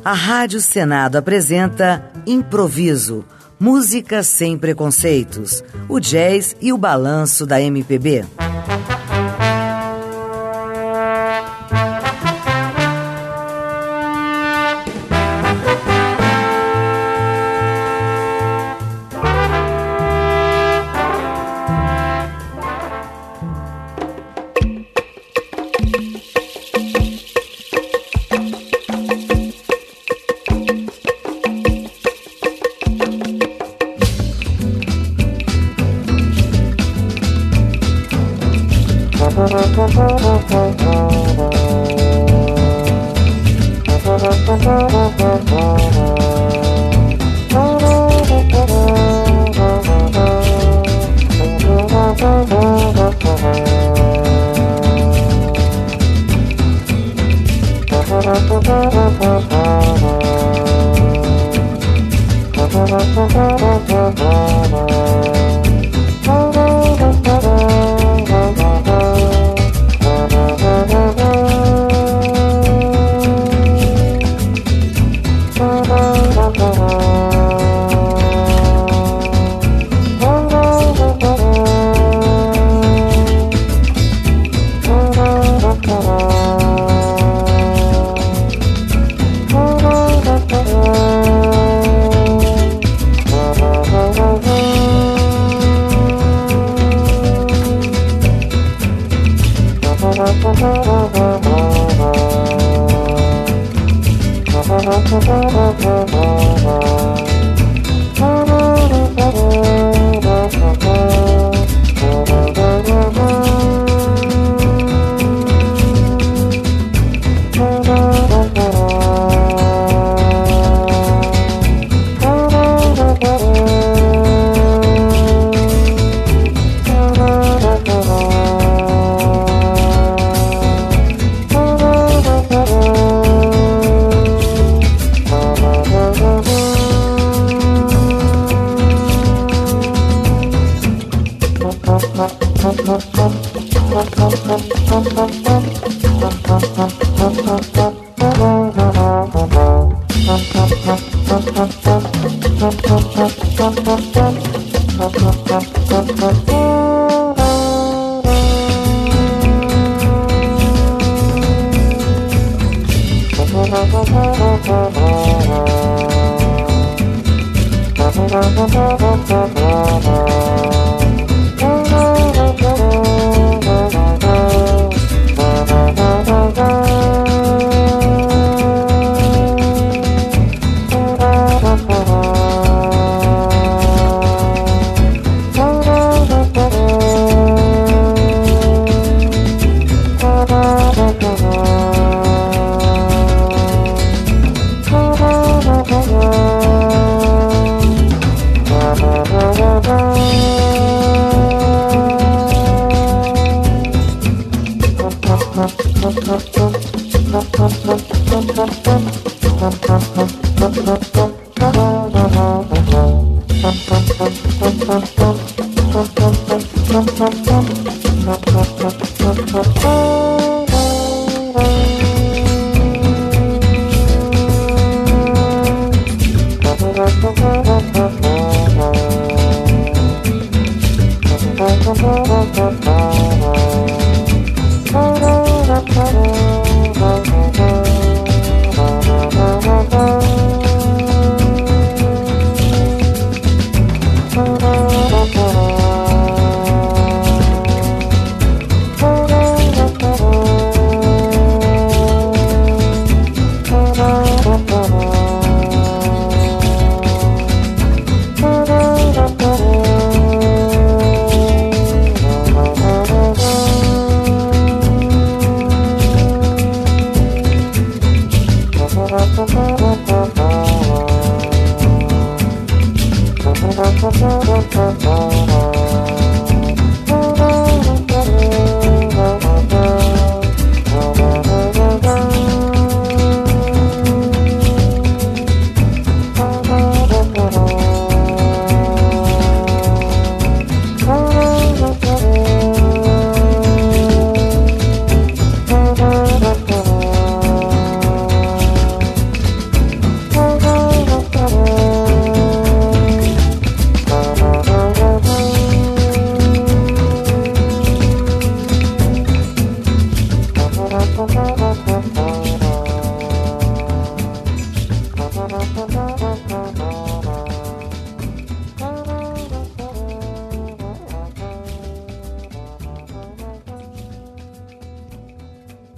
A Rádio Senado apresenta Improviso, música sem preconceitos, o jazz e o balanço da MPB.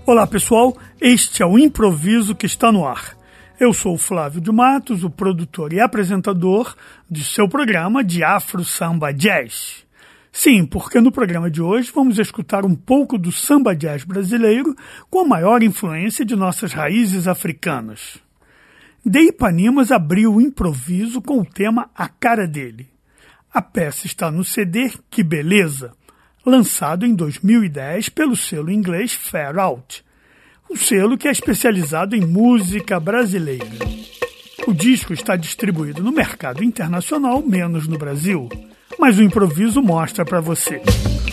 Olá pessoal, este é o Improviso que está no ar. Eu sou o Flávio de Matos, o produtor e apresentador de seu programa de Afro Samba Jazz. Sim, porque no programa de hoje vamos escutar um pouco do samba jazz brasileiro com a maior influência de nossas raízes africanas. De Ipanemas abriu o Improviso com o tema A Cara Dele. A peça está no CD Que Beleza, lançado em 2010 pelo selo inglês Far Out, um selo que é especializado em música brasileira. O disco está distribuído no mercado internacional, menos no Brasil, mas o Improviso mostra para você.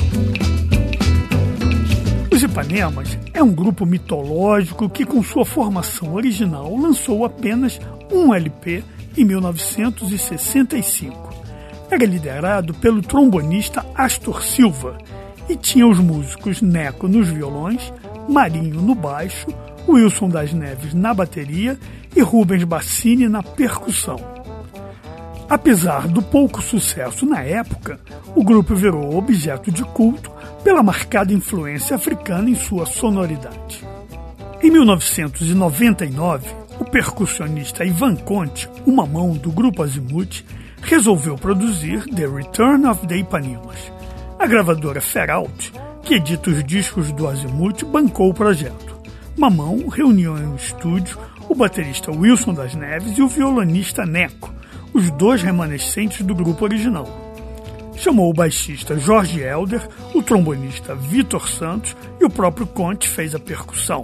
Os Ipanemas é um grupo mitológico que, com sua formação original, lançou apenas um LP em 1965. Era liderado pelo trombonista Astor Silva e tinha os músicos Neco nos violões, Marinho no baixo, Wilson das Neves na bateria e Rubens Bassini na percussão. Apesar do pouco sucesso na época, o grupo virou objeto de culto pela marcada influência africana em sua sonoridade. Em 1999, o percussionista Ivan Conte, uma mão do grupo Azimuth, resolveu produzir The Return of the Ipanemas. A gravadora Far Out, que edita os discos do Azimuth, bancou o projeto. Mamão reuniu em um estúdio o baterista Wilson das Neves e o violonista Neco, os dois remanescentes do grupo original. Chamou o baixista Jorge Helder, o trombonista Vitor Santos e o próprio Conte fez a percussão.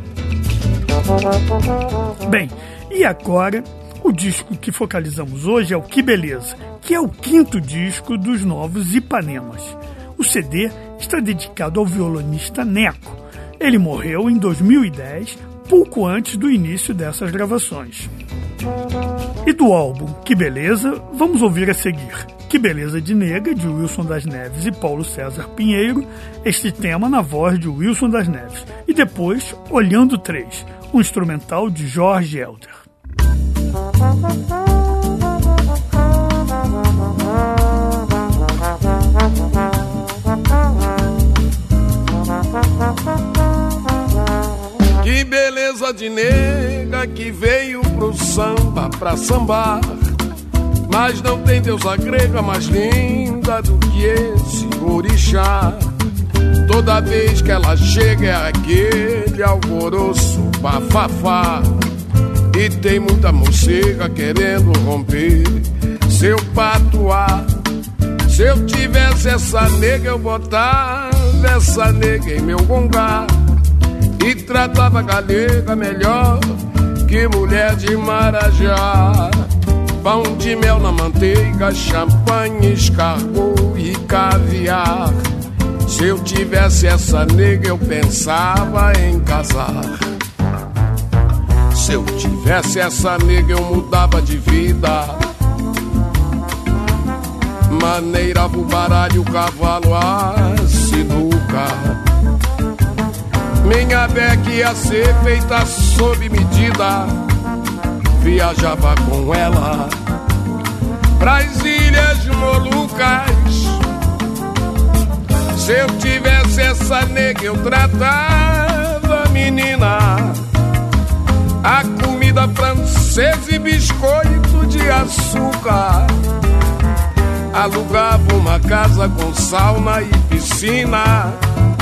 Bem, e agora, o disco que focalizamos hoje é o Que Beleza, que é o quinto disco dos novos Ipanemas. O CD está dedicado ao violonista Neco. Ele morreu em 2010, pouco antes do início dessas gravações. E do álbum Que Beleza, vamos ouvir a seguir Que Beleza de Nega, de Wilson das Neves e Paulo César Pinheiro, este tema na voz de Wilson das Neves. E depois, Olhando 3, um instrumental de Jorge Helder. Que beleza de nega que veio pro samba pra sambar, mas não tem deusa grega mais linda do que esse orixá. Toda vez que ela chega é aquele alvoroço bafafá, e tem muita morcega querendo romper seu patuá. Se eu tivesse essa nega, eu botava essa nega em meu gongá e tratava a galega melhor que mulher de Marajá. Pão de mel na manteiga, champanhe, escargot e caviar. Se eu tivesse essa nega, eu pensava em casar. Se eu tivesse essa nega, eu mudava de vida. Maneirava o baralho, o cavalo, a sinuca. Minha beca ia ser feita sob medida. Viajava com ela pras ilhas Molucas. Se eu tivesse essa nega, eu tratava a menina. A comida francesa e biscoito de açúcar. Alugava uma casa com sauna e piscina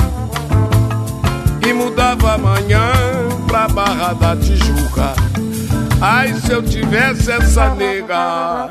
e mudava amanhã pra Barra da Tijuca. Ai, se eu tivesse essa nega.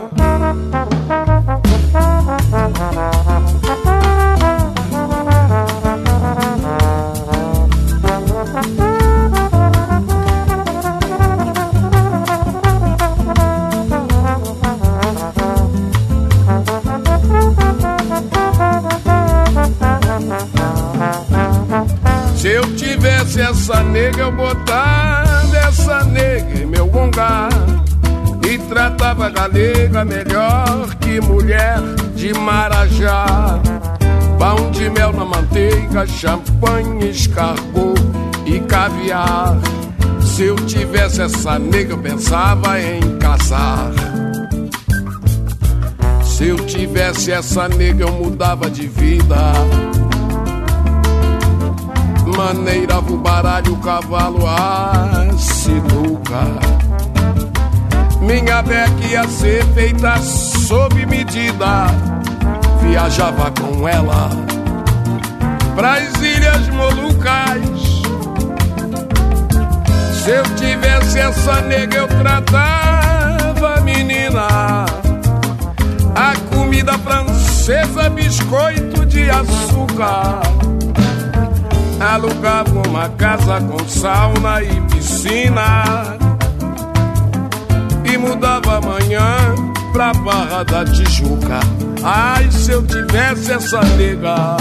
Se eu tivesse essa nega, eu botava essa nega em meu gongá e tratava a galega melhor que mulher de Marajá. Pão de mel na manteiga, champanhe, escargot e caviar. Se eu tivesse essa nega, eu pensava em casar. Se eu tivesse essa nega, eu mudava de vida. maneirava o baralho, o cavalo, a sinuca. Minha beca ia ser feita sob medida. Viajava com ela pras Ilhas Molucas. Se eu tivesse essa nega, eu tratava a menina. A comida francesa, biscoito de açúcar. Alugava uma casa com sauna e piscina e mudava amanhã pra Barra da Tijuca. Ai, se eu tivesse essa nega.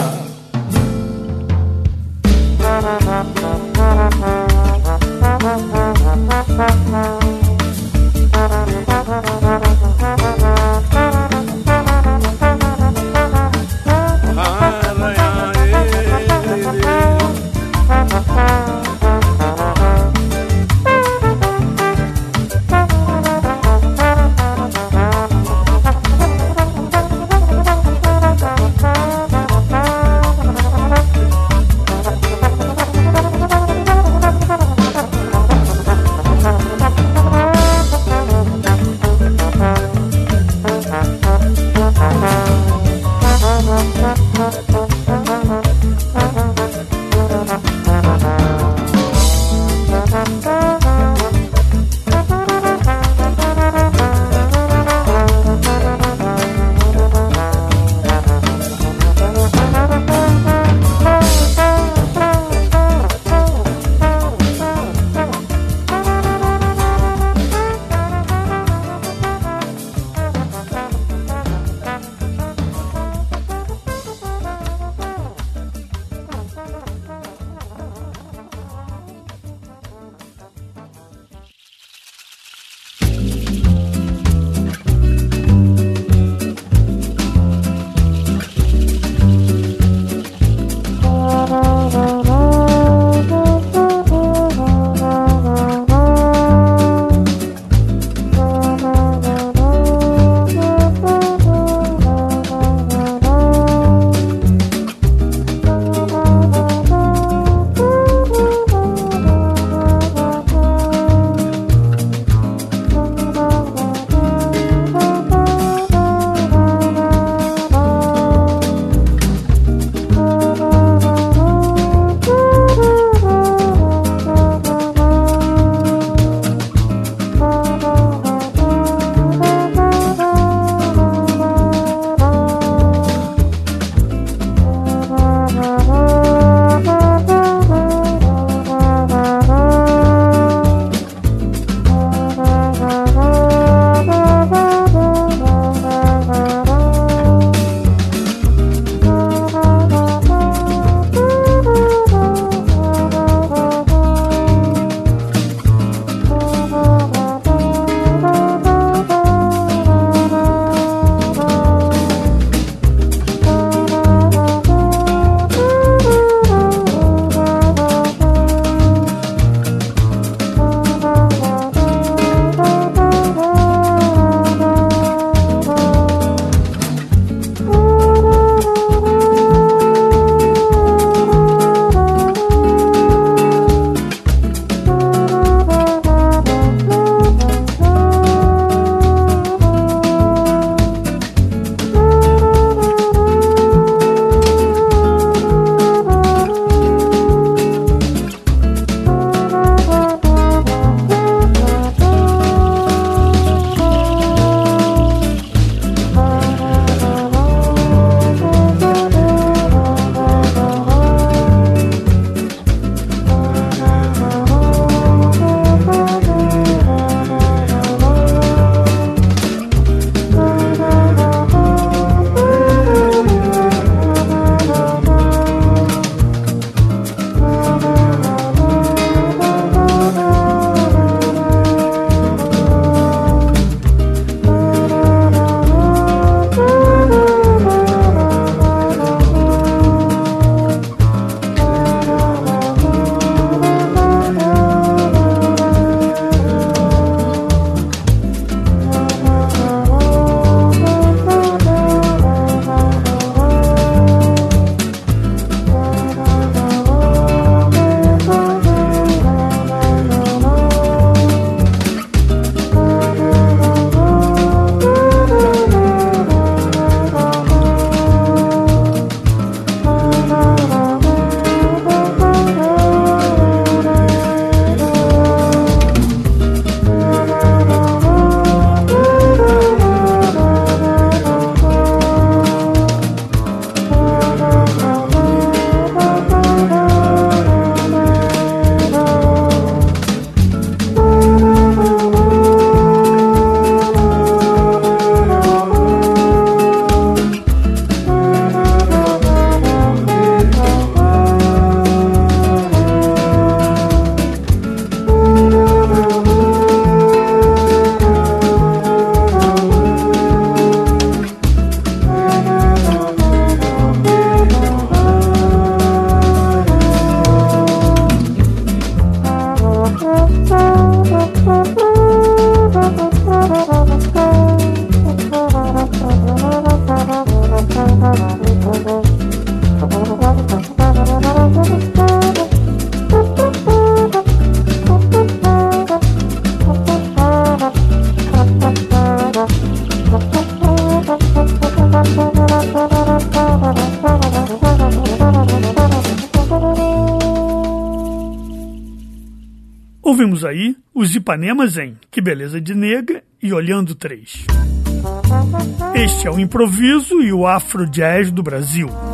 Ouvimos aí os Ipanemas em Que Beleza de Nega e Olhando 3. Este é o improviso e o afro-jazz do Brasil.